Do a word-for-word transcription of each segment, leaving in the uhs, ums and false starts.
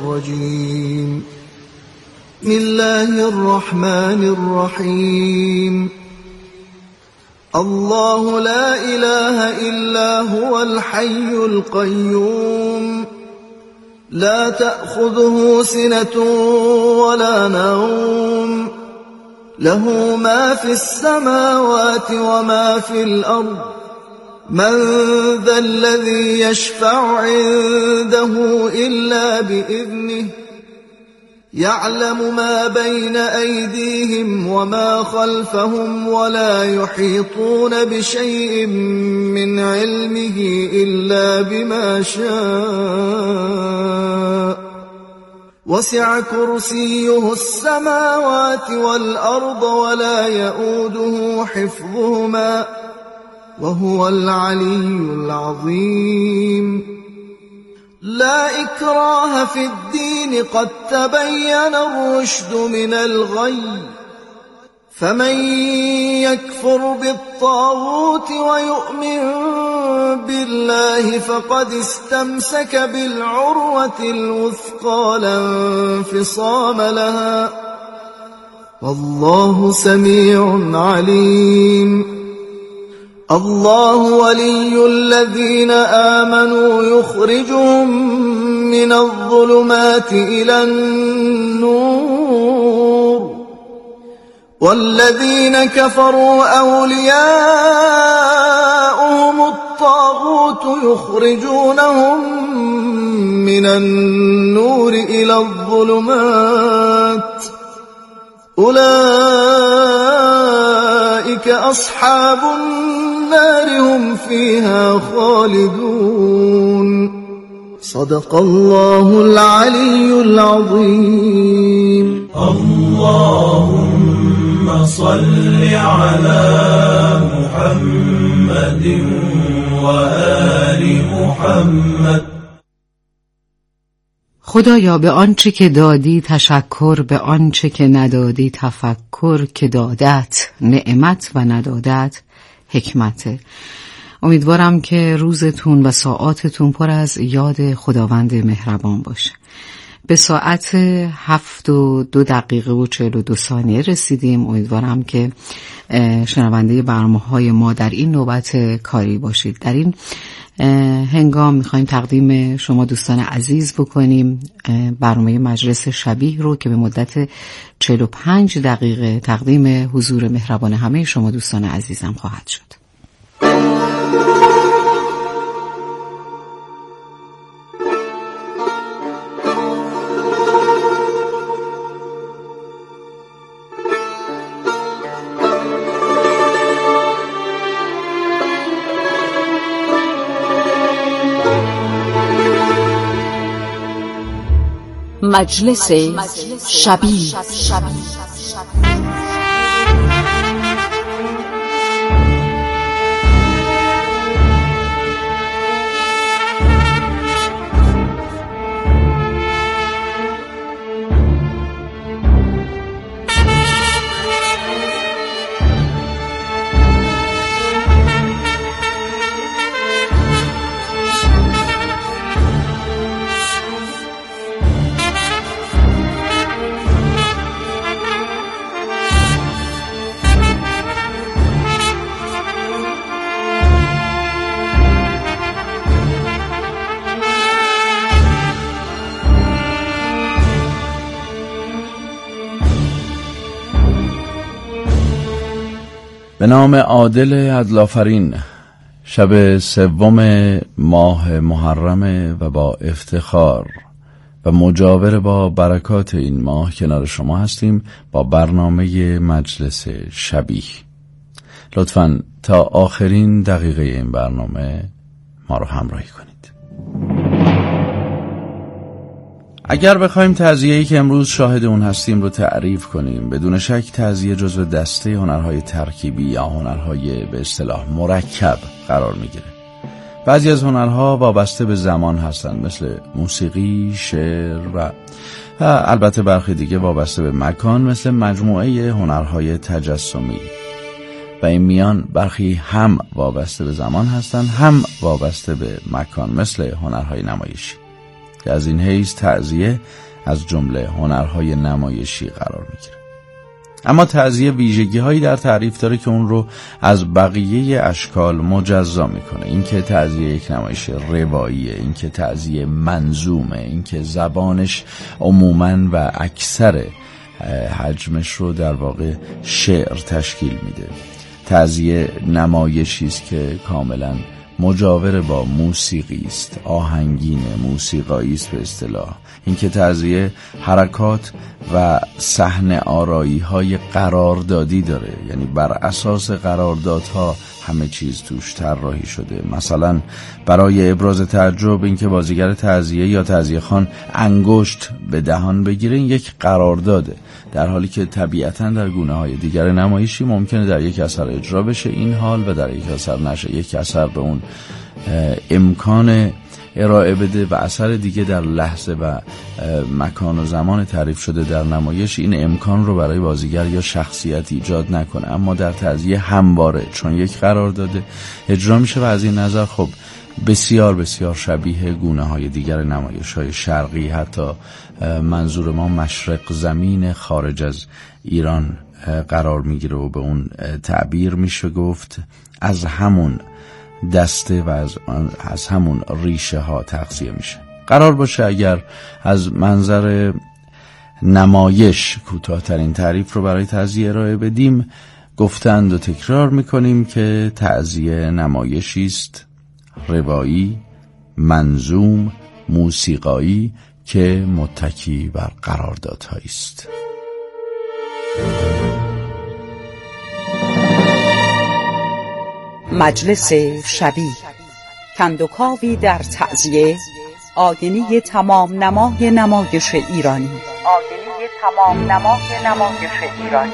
الرجيم بسم الله الرحمن الرحيم الله لا إله إلا هو الحي القيوم لا تأخذه سنة ولا نوم له ما في السماوات وما في الأرض من ذا الذي يشفع عنده إلا بإذنه يعلم ما بين أيديهم وما خلفهم ولا يحيطون بشيء من علمه إلا بما شاء وسع كرسيه السماوات والأرض ولا يؤوده حفظهما وهو العلي العظيم لا إكراه في الدين قد تبين الرشد من الغي فمن يكفر بالطاغوت ويؤمن بالله فقد استمسك بالعروة الوثقى لا انفصام لها والله سميع عليم الله ولي الذين آمنوا يخرجهم من الظلمات إلى النور والذين كفروا أولياؤهم الطاغوت يخرجونهم من النور إلى الظلمات أولئك أصحاب النار هم فيها خالدون صدق الله العلي العظيم اللهم صل على محمد وآل محمد. خدایا به آنچه که دادی تشکر، به آنچه که ندادی تفکر، که دادت نعمت و ندادت حکمته. امیدوارم که روزتون و ساعاتتون پر از یاد خداوند مهربان باشه. به ساعت هفت و دو دقیقه و چهل و دو ثانیه رسیدیم. امیدوارم که شنونده برنامه‌های ما در این نوبت کاری باشید. در این هنگام میخوایم تقدیم شما دوستان عزیز بکنیم برنامه مجلس شبیه رو که به مدت چهل و پنج دقیقه تقدیم حضور مهربان همه شما دوستان عزیزم خواهد شد. مجلس شبیه. به نام عادل عدل‌آفرین، شب سوم ماه محرم و با افتخار و مجاور با برکات این ماه کنار شما هستیم با برنامه مجلس شبیه. لطفاً تا آخرین دقیقه این برنامه ما رو همراهی کنید. اگر بخوایم تعزیه‌ای که امروز شاهد اون هستیم رو تعریف کنیم، بدون شک تعزیه جزو دسته هنرهای ترکیبی یا هنرهای به اصطلاح مرکب قرار میگیره. بعضی از هنرها وابسته به زمان هستند، مثل موسیقی، شعر و البته برخی دیگه وابسته به مکان، مثل مجموعه هنرهای تجسمی. و این میان برخی هم وابسته به زمان هستند، هم وابسته به مکان، مثل هنرهای نمایشی. که از این حیث تعزیه از جمله هنرهای نمایشی قرار میگیره. اما تعزیه ویژگی هایی در تعریف داره که اون رو از بقیه اشکال مجزا میکنه. اینکه تعزیه یک نمایش رواییه، اینکه تعزیه منظومه، اینکه زبانش عموماً و اکثر حجمش رو در واقع شعر تشکیل میده. تعزیه نمایشی است که کاملاً مجاور با موسیقی است، آهنگین موسیقایی است به اصطلاح. اینکه تعزیه حرکات و صحنه آرایی های قراردادی داره، یعنی بر اساس قراردادها همه چیز توش طراحی شده. مثلا برای ابراز تعجب اینکه بازیگر تعزیه یا تعزیه خوان انگشت به دهان بگیره، این یک قرارداده، در حالی که طبیعتاً در گونه های دیگر نمایشی ممکنه در یک اثر اجرا بشه این حال و در یک اثر نشه. یک اثر به اون امکان ارائه بده و اثر دیگه در لحظه و مکان و زمان تعریف شده در نمایش این امکان رو برای بازیگر یا شخصیت ایجاد نکنه. اما در تعزیه همواره چون یک قرار داده اجرا میشه و از این نظر خب بسیار بسیار شبیه گونه های دیگر نمایش های شرقی، حتی منظور ما مشرق زمین خارج از ایران قرار میگیره و به اون تعبیر میشه گفت از همون دسته و از, از همون ریشه ها تغذیه میشه. قرار باشه اگر از منظر نمایش کوتاه‌ترین تعریف رو برای تعزیه ارائه بدیم، گفتند و تکرار میکنیم که تعزیه نمایشی است روایی، منظوم، موسیقایی که متکی بر قراردادهایی است. مجلس شبیه، کندوکاوی در تعزیه، آینه تمام نمای نمایش ایرانی. آینه تمام نمای نمایش ایرانی.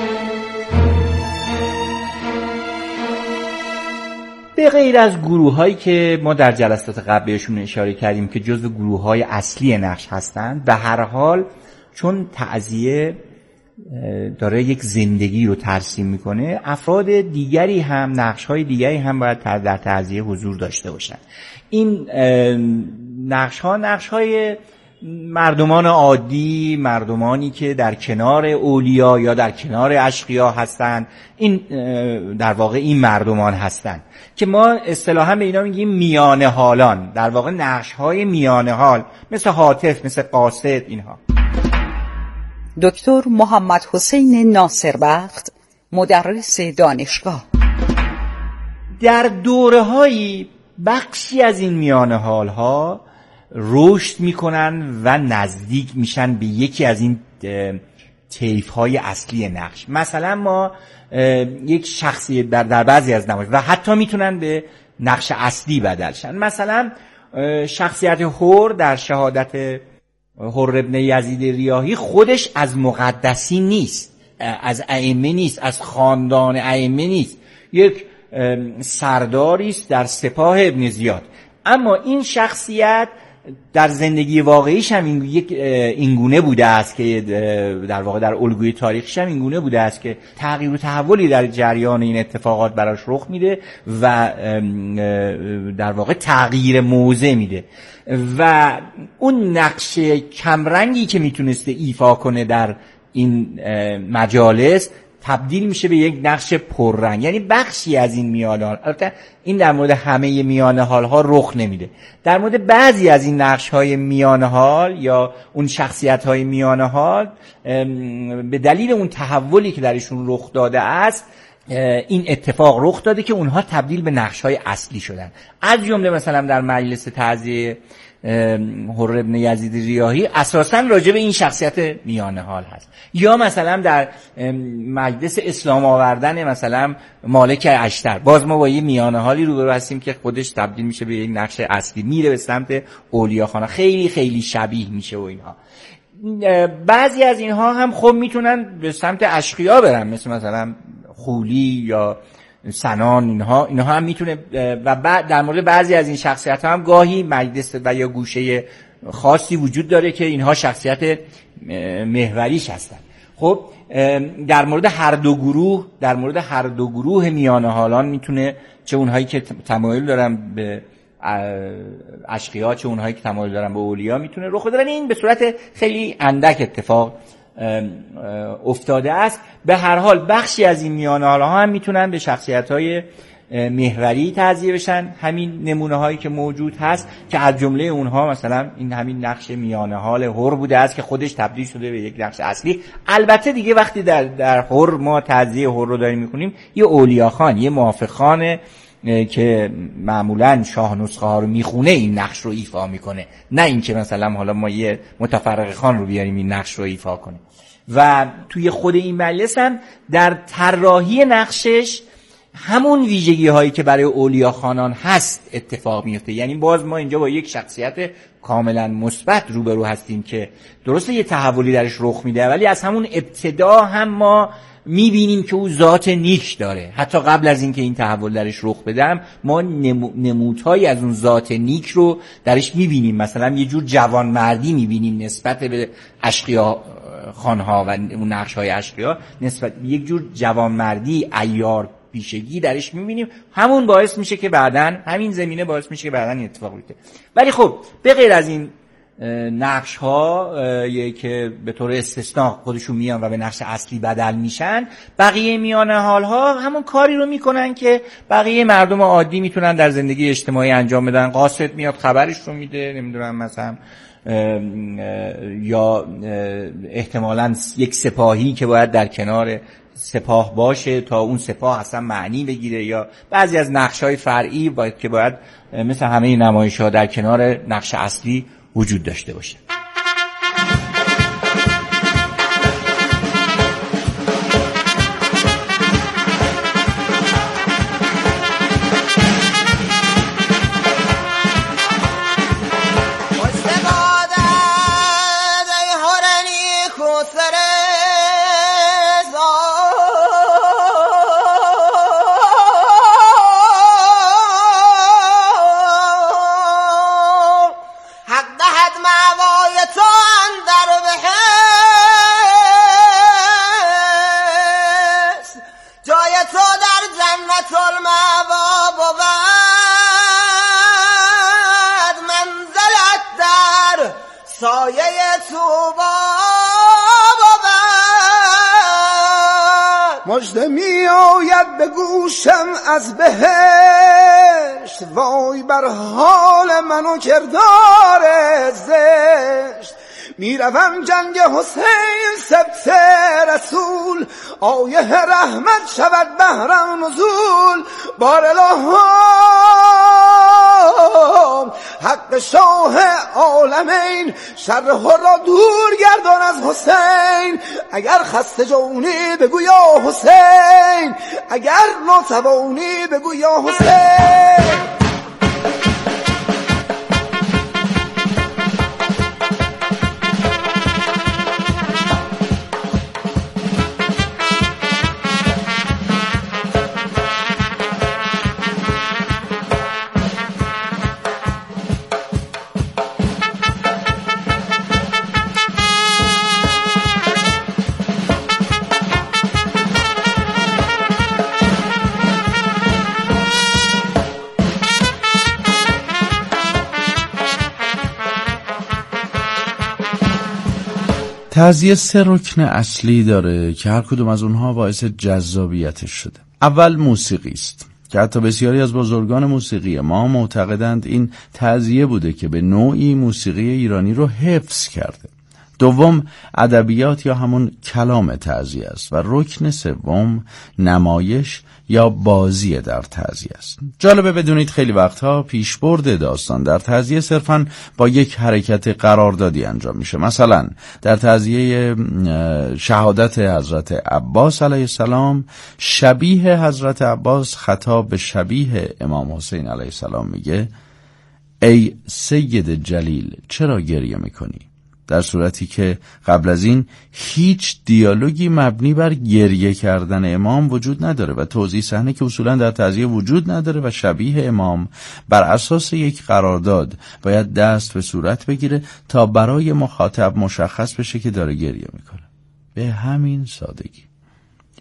به غیر از گروه هایی که ما در جلسات قبل بهشون اشاره کردیم که جزو گروه های اصلی نقش هستند، به هر حال چون تعزیه داره یک زندگی رو ترسیم میکنه، افراد دیگری هم نقش‌های دیگری هم باید در تعزیه حضور داشته باشن. این نقش‌ها نقش‌های مردمان عادی، مردمانی که در کنار اولیا یا در کنار اشقیا هستند، این در واقع این مردمان هستند که ما اصطلاحاً به اینا میگیم میانه حالان، در واقع نقش‌های میانه حال، مثل حاطف، مثل قاصد. اینها دکتر محمد حسین ناصربخت، مدرس دانشگاه. در دوره‌هایی بخشی از این میانه حال‌ها رشد میکنن و نزدیک میشن به یکی از این طیف‌های اصلی نقش. مثلا ما یک شخصیت در, در بعضی از نمایش و حتی میتونن به نقش اصلی بدل شن. مثلا شخصیت حور در شهادت حر ابن یزید ریاحی خودش از مقدسین نیست، از ائمه نیست، از خاندان ائمه نیست، یک سرداری است در سپاه ابن زیاد. اما این شخصیت در زندگی واقعیش هم این یک اینگونه بوده است که در واقع در الگوی تاریخش هم اینگونه بوده است که تغییر و تحولی در جریان این اتفاقات براش رخ میده و در واقع تغییر موضع میده و اون نقش کمرنگی که میتونسته ایفا کنه در این مجالس تبدیل میشه به یک نقش پررنگ. یعنی بخشی از این میانه حال، البته این در مورد همه میانه حال ها رخ نمیده، در مورد بعضی از این نقش های میانه حال یا اون شخصیت های میانه حال به دلیل اون تحولی که درشون رخ داده است این اتفاق رخ داده که اونها تبدیل به نقش های اصلی شدن. از جمله مثلا در مجلس تعزیه حر ابن یزید ریاحی اساساً راجع به این شخصیت میانه حال هست، یا مثلا در مجلس اسلام آوردن مثلا مالک اشتر، باز ما با یه میانه حالی روبرو هستیم که خودش تبدیل میشه به یک نقش اصلی، میره به سمت اولیاخانه، خیلی خیلی شبیه میشه و اینها. بعضی از اینها هم خب میتونن به سمت اشقیا برن، مثل مثلا خولی یا سنان، اینها اینها هم میتونه. و بعد در مورد بعضی از این شخصیت ها هم گاهی مجلس و یا گوشه خاصی وجود داره که اینها شخصیت محوریش هستن. خب در مورد هر دو گروه در مورد هر دو گروه میانه حالان میتونه، چه اونهایی که تمایل دارن به اشقیا چه اونهایی که تمایل دارن به اولیا میتونه رخ بده. این به صورت خیلی اندک اتفاق افتاده است. به هر حال بخشی از این میانه حالها هم میتونن به شخصیت‌های محوری تعزیه بشن، همین نمونه هایی که موجود هست که از جمله اونها مثلا این همین نقش میانه حال حر بوده است که خودش تبدیل شده به یک نقش اصلی. البته دیگه وقتی در در حر ما تعزیه حر رو داریم میکنیم، یه اولیاخان، یه موافقخانه که معمولا شاه نسخه ها رو میخونه این نقش رو ایفا میکنه، نه اینکه مثلا حالا ما یه متفرق خان رو بیاریم این نقش رو ایفا کنه. و توی خود این مجلس هم در طراحی نقشش همون ویژگی هایی که برای اولیا خانان هست اتفاق میفته. یعنی باز ما اینجا با یک شخصیت کاملا مثبت روبرو هستیم که درسته یه تحولی درش رخ میده، ولی از همون ابتدا هم ما میبینیم که او ذات نیک داره. حتی قبل از اینکه این تحول درش رخ بدم ما نمو، نمودهایی از اون ذات نیک رو درش میبینیم. مثلا یه جور جوانمردی میبینیم نسبت به اشقیا خانها و اون نقش‌های اشقیا، نسبت یک جور جوانمردی، عیار پیشگی درش میبینیم. همون باعث میشه که بعدن همین زمینه باعث میشه که بعدن این اتفاق بیفته. ولی خب به غیر از این نقش ها که به طور استثناء خودشون میان و به نقش اصلی بدل میشن، بقیه میانه حال ها همون کاری رو میکنن که بقیه مردم عادی میتونن در زندگی اجتماعی انجام بدن. قاصد میاد خبرش رو میده، نمیدونم مثلا یا احتمالاً یک سپاهی که باید در کنار سپاه باشه تا اون سپاه اصلا معنی بگیره، یا بعضی از نقش‌های فرعی باید که باید مثل همه نمایش‌ها در کنار نقش اصلی وجود داشته باشه. مژده می آید به گوشم از بهشت، وای بر حال من و کردار زشت. می روم جنگ حسین سبت رسول، آیه رحمت شود بهرم نزول. بار الهام حق شاه عالمین، شر را دور گردان از حسین. اگر خسته جونی بگو یا حسین، اگر ناتوانی بگو یا حسین. تعزیه سه رکن اصلی داره که هر کدوم از اونها باعث جذابیتش شده. اول موسیقی است که حتی بسیاری از بزرگان موسیقی ما معتقدند این تعزیه بوده که به نوعی موسیقی ایرانی رو حفظ کرده. دوم ادبیات یا همون کلام تعزیه است و رکن سوم نمایش یا بازی در تعزیه است. جالبه بدونید خیلی وقتها پیشبرد داستان در تعزیه صرفاً با یک حرکت قراردادی انجام میشه. مثلا در تعزیه شهادت حضرت عباس علیه السلام، شبیه حضرت عباس خطاب به شبیه امام حسین علیه السلام میگه ای سید جلیل چرا گریه میکنی؟ در صورتی که قبل از این هیچ دیالوگی مبنی بر گریه کردن امام وجود نداره و توضیح صحنه که اصولا در تعزیه وجود نداره و شبیه امام بر اساس یک قرارداد باید دست به صورت بگیره تا برای مخاطب مشخص بشه که داره گریه میکنه. به همین سادگی.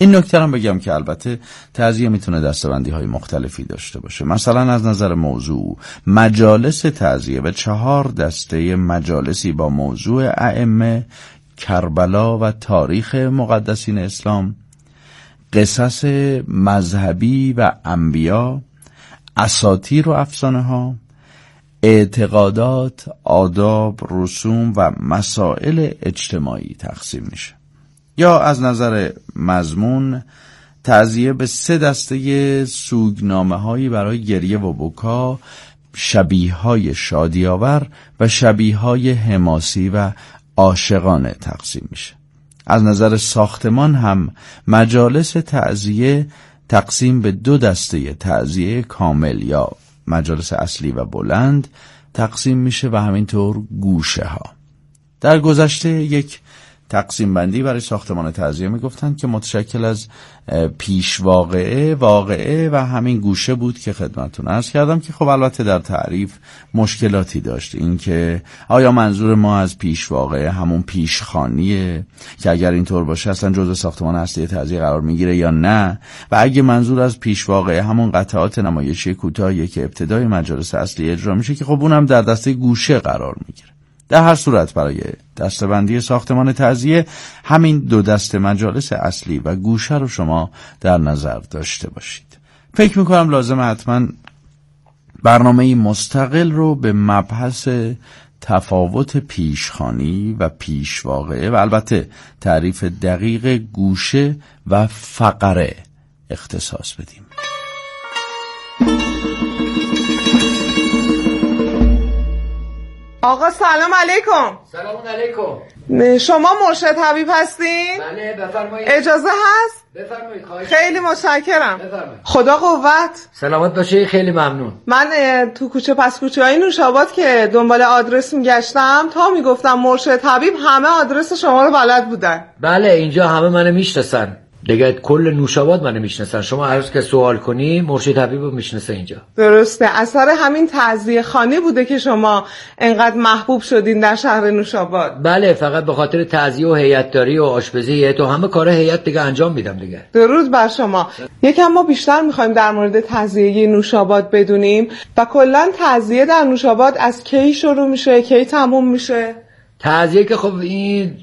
این نکته هم بگم که البته تعزیه میتونه دسته‌بندی های مختلفی داشته باشه. مثلا از نظر موضوع، مجالس تعزیه به چهار دسته مجالسی با موضوع ائمه، کربلا و تاریخ مقدسین اسلام، قصص مذهبی و انبیا، اساطیر و افسانه ها، اعتقادات، آداب، رسوم و مسائل اجتماعی تقسیم میشه. یا از نظر مضمون، تعزیه به سه دسته سوگنامه هایی برای گریه و بکا، شبیه های شادی‌آور و شبیه های حماسی و عاشقانه تقسیم میشه. از نظر ساختمان هم مجالس تعزیه تقسیم به دو دسته تعزیه کامل یا مجالس اصلی و بلند تقسیم میشه و همینطور گوشه ها. در گذشته یک تقسیم بندی برای ساختمان تعزیه میگفتند که متشکل از پیش واقعه، واقعه و همین گوشه بود که خدمتتون عرض کردم که خب البته در تعریف مشکلاتی داشت. این که آیا منظور ما از پیش واقعه همون پیشخانیه که اگر اینطور باشه اصلا جزء ساختمان اصلی تعزیه قرار میگیره یا نه، و اگه منظور از پیش واقعه همون قطعات نمایشی کوتاهیه که ابتدای مجالس اصلی اجرا میشه که خب اونم در دسته گوشه قرار میگیره. در هر صورت برای دسته‌بندی ساختمان تعزیه همین دو دسته مجالس اصلی و گوشه رو شما در نظر داشته باشید. فکر میکنم لازم حتما برنامه مستقل رو به مبحث تفاوت پیشخوانی و پیش واقعه و البته تعریف دقیق گوشه و فقره اختصاص بدیم. آقا سلام علیکم. سلام علیکم. شما مرشد حبیب هستین؟ بله بفرمایید. اجازه هست؟ بفرمایید. خواهش. خیلی متشکرم. بفرمایید. خدا قوت. سلامت باشی، خیلی ممنون. من تو کوچه پس کوچه های نوشاباد که دنبال آدرس میگشتم تا میگفتم مرشد حبیب همه آدرس شما رو بلد بودن. بله اینجا همه منو میشناسن. دیگه کل نوشاباد منو میشناسن. شما هر روز که سوال کنی مرشد حبیب رو میشناسه اینجا. درسته. اثر همین تعزیه خانی بوده که شما انقدر محبوب شدین در شهر نوشاباد. بله فقط به خاطر تعزیه و هیئت‌داری و آشپزی هیئت و همه کار هیئت دیگه انجام میدم دیگه. درود بر شما. یکم ما بیشتر میخوایم در مورد تعزیه نوشاباد بدونیم و کلا تعزیه در نوشاباد از کی شروع میشه، کی تموم میشه؟ تعزیه که خب این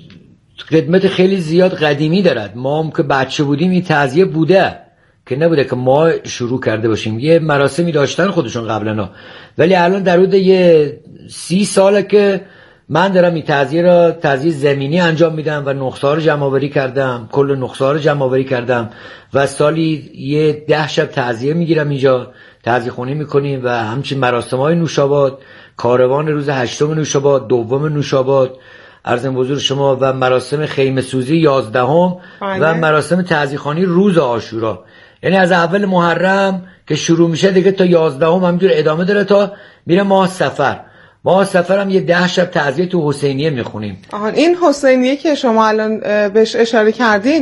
خدمت خیلی زیاد قدیمی دارد. ما هم که بچه بودیم این تعزیه بوده که نبوده که ما شروع کرده باشیم. یه مراسمی داشتن خودشون قبلا، ولی الان در حدود یه سی ساله که من دارم این تعزیه را تعزیه زمینی انجام میدم و نقصه‌ها رو جمع آوری کردم، کل نقصه‌ها رو جمع آوری کردم و سالی یه ده شب تعزیه میگیرم اینجا، تعزیه خونی میکنیم و همچنین مراسم‌های نوشاباد، کاروان روز هشتم نوشاباد، دوم نوشاباد عرضم حضور شما و مراسم خیمه سوزی یازدهم و مراسم تعزیه خوانی روز عاشورا. یعنی از اول محرم که شروع میشه دیگه تا یازدهم همینجور ادامه داره تا میره ماه صفر. ماه صفر هم یه ده شب تعزیه تو حسینیه میخونیم. آهان این حسینیه که شما الان بهش اشاره کردین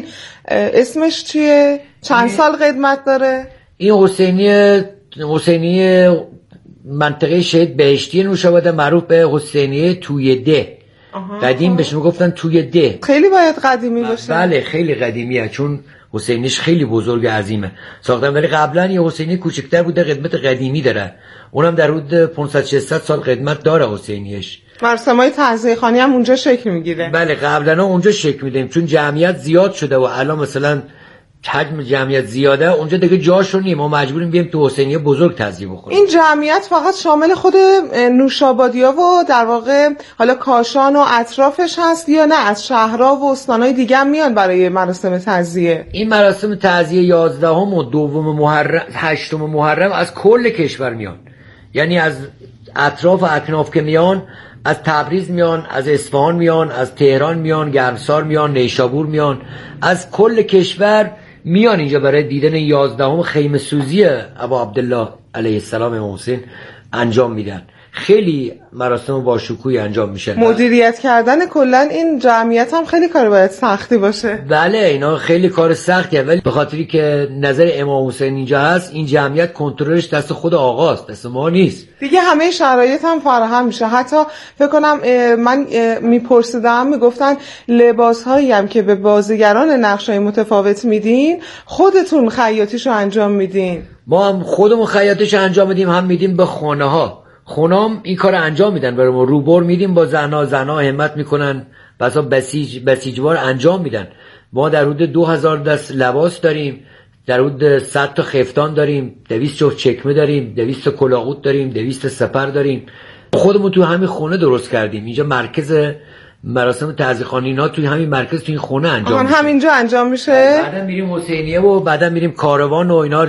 اسمش چیه؟ چند سال قدمت داره؟ این حسینیه حسینیه منطقه شهید بهشتی نوشاباد معروف به حسینیه توی ده. قدیم بهش میگفتن توی ده. خیلی باید قدیمی باشه. بله خیلی قدیمیه چون حسینیش خیلی بزرگ عظیمه ساختن، ولی قبلا یه حسینی کوچکتر بوده قدمت قدیمی داره، اونم در حدود پانصد ششصد سال قدمت داره حسینیش. مراسمای تعزیه خوانی هم اونجا شکل میگیره. بله قبلا اونجا شکل میدیم چون جمعیت زیاد شده و الان مثلا حجم جمعیت زیاده اونجا دیگه جاشو نیم، ما مجبوریم بیایم تو حسینیه بزرگ تعزیه بخوریم. این جمعیت فقط شامل خود نوشابادیا و در واقع حالا کاشان و اطرافش هست یا نه از شهرها و استانهای دیگه هم میان برای مراسم تعزیه؟ این مراسم تعزیه یازدهم و دوم محرم هشتم محرم از کل کشور میان، یعنی از اطراف و اکناف که میان، از تبریز میان، از اصفهان میان، از تهران میان، گرمسار میان، نیشابور میان، از کل کشور میان اینجا برای دیدن یازدهم خیمه سوزی ابا عبدالله علیه السلام امام حسین انجام میدن. خیلی مراسم با شکوهی انجام میشه. مدیریت کردن کلا این جمعیت هم خیلی کار باید سختی باشه. بله اینا خیلی کار سختیه، ولی به خاطری که نظر امام حسین اینجا هست، این جمعیت کنترلش دست خود آقاست، دست ما نیست. دیگه همه شرایط هم فراهم میشه. حتی فکر کنم من میپرسیدم میگفتن لباس هایی هم که به بازیگران نقشای متفاوت میدین خودتون خیاطیشو انجام میدین؟ ما هم خودمون خیاطیشو انجام میدیم، هم میدیم به خانه ها. خونام این کار انجام میدن برای ما، روبر میدیم با زنا، زنا همت میکنن بسا بسیج بسیجوار انجام میدن. ما در حدود دو هزار دست لباس داریم، در حدود صد تا خفتان داریم، دویست جفت چکمه داریم، دویست تا کلاهوت داریم، دویست سپر داریم. خودمون تو همین خونه درست کردیم. اینجا مرکز مراسم تعزیه‌خوانی اینا توی همین مرکز توی این خونه انجام میشه. همینجا انجام میشه. بعدا میریم حسینیه و بعدا میریم کاروان و اینا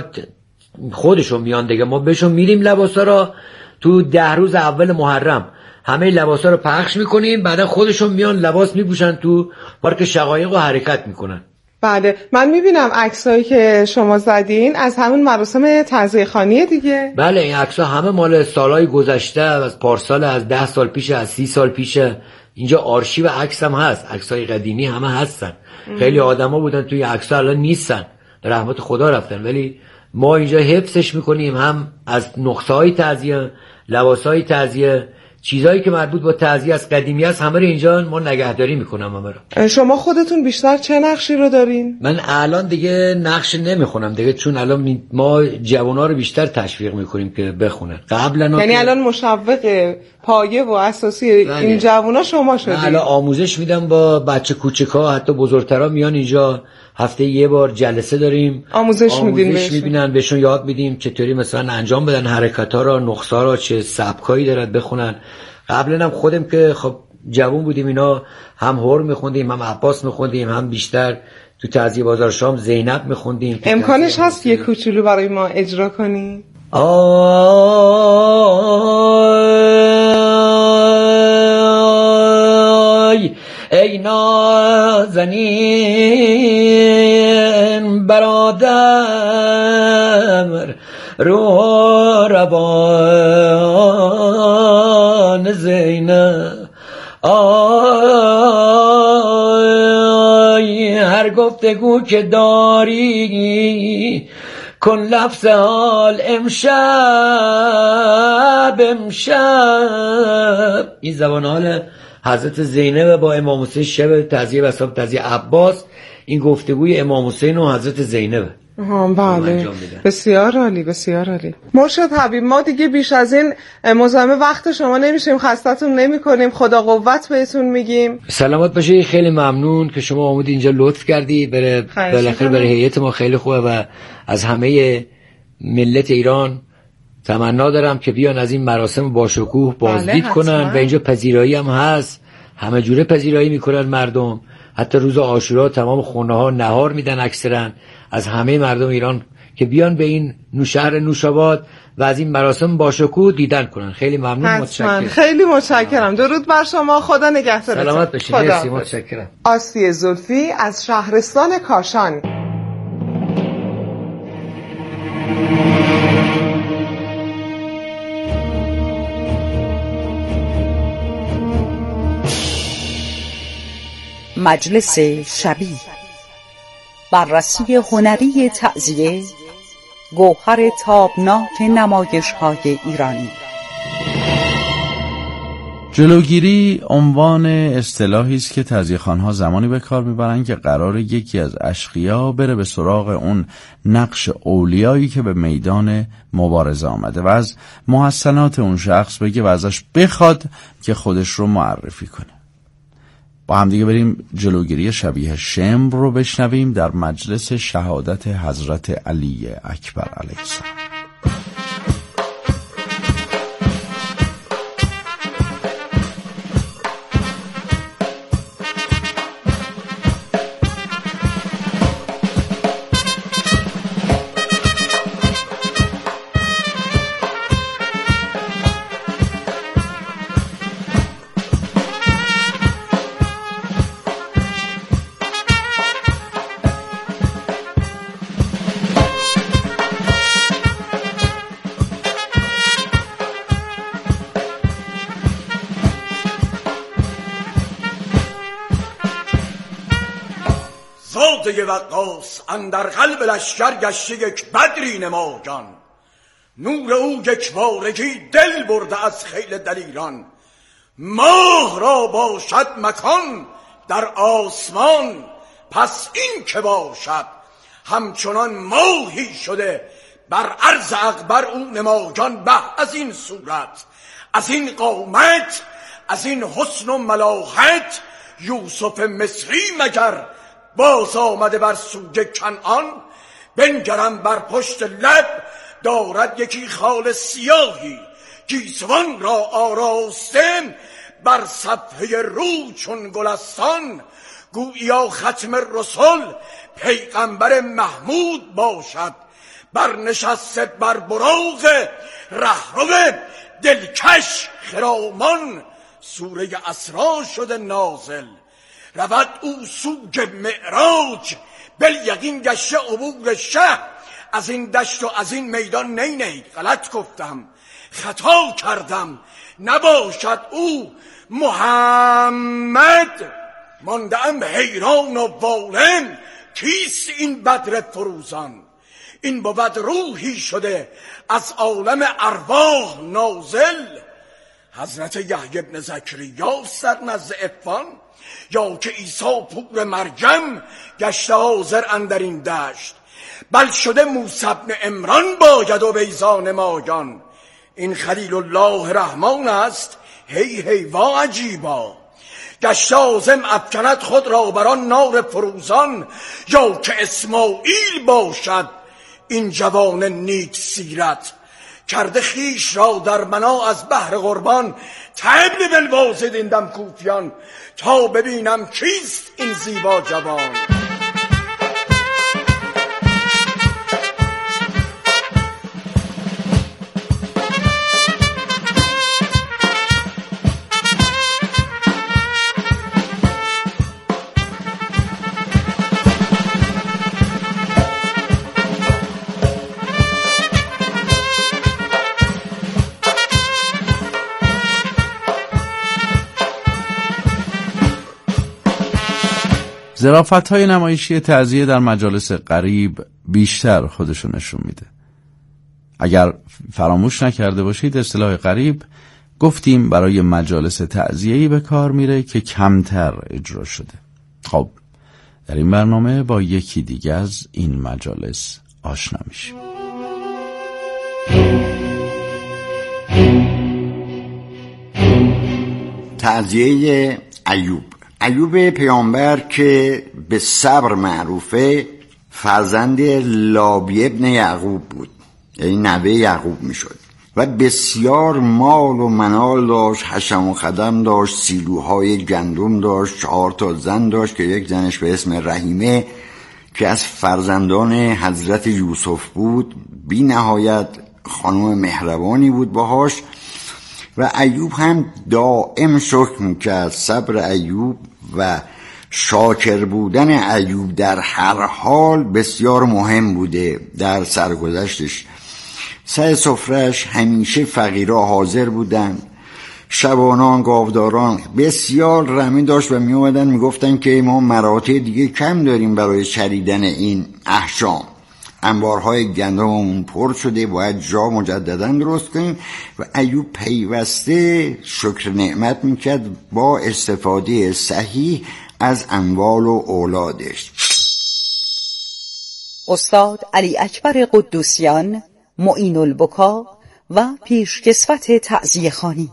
خودشون میان دیگه. ما بهشون میریم لباسا رو تو ده روز اول محرم همه لباسا رو پخش میکنیم، بعدا خودشون میان لباس میپوشن تو پارک شقایق و حرکت میکنن. بله من میبینم عکسایی که شما زدین از همون مراسم تعزیه‌خوانی دیگه. بله این عکس‌ها همه مال سالهای گذشته، از پارسال، از ده سال پیشه، از سی سال پیشه. اینجا آرشیو عکس هم هست، عکسای قدیمی همه هستن. ام. خیلی آدما بودن توی عکس‌ها الان نیستن، به رحمت خدا رفتن، ولی ما اینجا حفظش میکنیم، هم از نقصه‌های تعزیه، لباسهای تعزیه، چیزایی که مربوط با تعزیه از قدیمی است، همه رو اینجا ما نگهداری میکنم. همه رو. شما خودتون بیشتر چه نقشی رو دارین؟ من الان دیگه نقش نمیخونم دیگه، چون الان ما جوانا رو بیشتر تشویق میکنیم که بخونن. قبلا یعنی الان مشوق پایه و اساسی این جوانا شما شدید؟ الان آموزش میدم با بچه کوچکا، حتی بزرگترا میان اینجا، هفته یه بار جلسه داریم، آموزش, آموزش میدین میبینن، بهشون یاد میدیم چطوری مثلا انجام بدن حرکت‌ها را، نقصا را، چه سبکایی دارد بخونن. قبلا هم خودم که خب جوون بودیم اینا هم هور میخوندیم، هم عباس میخوندیم، هم بیشتر تو تعزیه بازار شام زینب میخوندیم. امکانش هست یه کوچولو برای ما اجرا کنی؟ آی ای نازنین برادر روح روان زینب، آی هر گفتگو که داری کن لفظ حال امشب امشب. این زبان حال حضرت زینب با امام حسین شب تعزیه و صاحب تعزیه عباس، این گفتگوی امام حسین و حضرت زینب. ها بله بسیار عالی بسیار عالی. مرشد حبیب ما دیگه بیش از این مزاحم وقت شما نمیشیم، خستتون نمیکنیم، خدا قوت بهتون میگیم. سلامت باشید، خیلی ممنون که شما آمدید اینجا، لطف کردی. بره بالاخره برای هیئت ما خیلی خوبه و از همه ملت ایران تمنا دارم که بیان از این مراسم باشکوه بازدید بله کنن و اینجا پذیرایی هم هست، همه جوره پذیرایی میکنن مردم. حتی روز عاشورا تمام خونه ها نهار میدن اکثرا از همه مردم ایران که بیان به این شهر نوشاباد و از این مراسم باشکوه دیدن کنن. خیلی ممنون، متشکرم. خیلی متشکرم. درود بر شما، خدا نگهدارتون. سلامت باشید. مرسی، متشکرم. آسیه زلفی از شهرستان کاشان. مجلس شبی، بررسی هنری تعزیه، گوهر تابناک نمایش‌های ایرانی. جلوگیری عنوان اصطلاحی است که تعزیه‌خوان‌ها زمانی به کار میبرند که قرار یکی از اشقیا بره به سراغ اون نقش اولیایی که به میدان مبارزه آمده و از محسنات اون شخص بگه و ازش بخواد که خودش رو معرفی کنه. با هم دیگه بریم جلوگیری شبیه شمر رو بشنویم در مجلس شهادت حضرت علی اکبر علیه السلام. ساده وقاص اندر قلب لشکر گشته یک بدری نمایان. نور او یک بارگی دل برده از خیل دلیران. ماه را باشد مکان در آسمان، پس این که باشد همچنان ماهی شده بر عرض اکبر او نمایان. به از این صورت، از این قامت، از این حسن و ملاحت، یوسف مصری مگر باز آمده بر سوی کنعان. بنگرم بر پشت لب دارد یکی خال سیاهی، گیسوان را آراسته بر صفحه رو چون گلستان. گوییا ختم رسول پیغمبر محمود باشد، برنشسته بر براق رهرو دلکش خرامان. سوره اسرا شده نازل، رود او سوی معراج، بالیقین گشته عبور شه. از این دشت و از این میدان نی نی غلط گفتم، خطا کردم، نباشد او محمد. ماندم حیران و والم، کیست این بدر فروزان؟ این بود روحی شده از عالم ارواح نازل. حضرت یحیی بن زکریا سر نزد عفان، یا که عیسی پور مریم گشته حاضر اندر این دشت. بل شده موسی بن عمران باید و بیزان مایان. این خلیل الله رحمان است، هی هی وا عجیبا. گشته عازم افکند خود را بران نار فروزان. یا که اسماعیل باشد این جوان نیک سیرت، کرده خیش را در منا از بحر قربان. تبل بالواسد این دم کوفیان، تا ببینم کیست این زیبا جوان. ظرافت‌های نمایشی تعزیه در مجالس غریب بیشتر خودشو نشون میده. اگر فراموش نکرده باشید اصطلاح غریب گفتیم برای مجالس تعزیه‌ای به کار میره که کمتر اجرا شده. خب در این برنامه با یکی دیگه از این مجالس آشنا میشیم. تعزیه ایوب. ایوب پیامبر که به صبر معروفه، فرزند لابی ابن یعقوب بود، یعنی نوه یعقوب میشد و بسیار مال و منال داشت، حشم و خدم داشت، سیلوهای گندم داشت، چهار تا زن داشت که یک زنش به اسم رحیمه که از فرزندان حضرت یوسف بود، بی نهایت خانم مهربانی بود باهاش. و ایوب هم دائم شکر میکرد. صبر ایوب و شاکر بودن ایوب در هر حال بسیار مهم بوده در سرگذشتش. سر سفرش همیشه فقیرها حاضر بودن، شبانان، گاوداران بسیار رحمی داشت و می اومدن می گفتن که ما مراتع دیگه کم داریم برای چریدن این احشام، انبارهای گندممون پر شده، باید جا مجددا درست کنیم. و ایوب پیوسته شکر نعمت میکرد با استفاده صحیح از اموال و اولادش. استاد علی اکبر قدوسیان، معین البکا و پیشکسوت تعزیه خوانی.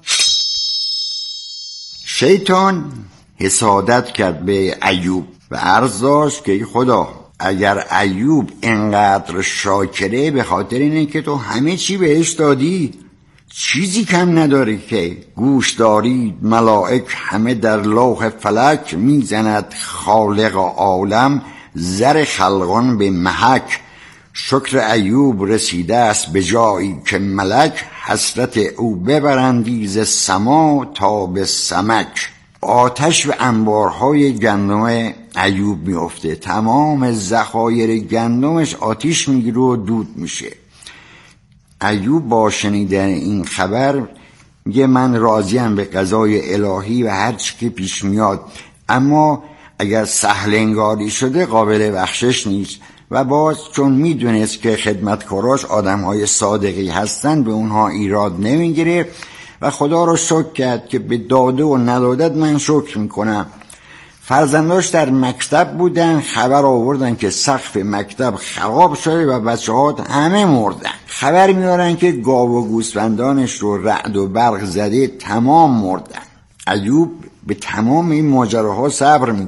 شیطان حسادت کرد به ایوب و عرض داشت که خدا اگر ایوب اینقدر شاکره به خاطر اینه که تو همه چی بهش دادی، چیزی کم نداری که گوش دارید ملائک همه در لوح فلک، میزند خالق عالم زر خلقان به محک. شکر ایوب رسیده است به جایی که ملک، حسرت او ببرندی ز سما تا به سمک. آتش و انبارهای گندم ایوب میفته، تمام ذخایر گندمش آتش میگیره و دود میشه. ایوب با شنیدن این خبر میگه من راضیم به قضای الهی و هر چی که پیش میاد، اما اگر سهل انگاری شده قابل بخشش نیست. و باز چون میدونست که خدمتکاراش آدمهای صادقی هستن به اونها ایراد نمیگیره و خدا رو شکر کرد که به داده و ندادت من شکر میکنم. فرزنداش در مکتب بودن، خبر آوردن که سقف مکتب خراب شده و بچه ها همه مردن. خبر میارن که گاو و گوسفندانش رو رعد و برق زده تمام مردن. ایوب به تمام این ماجراها صبر میکنه.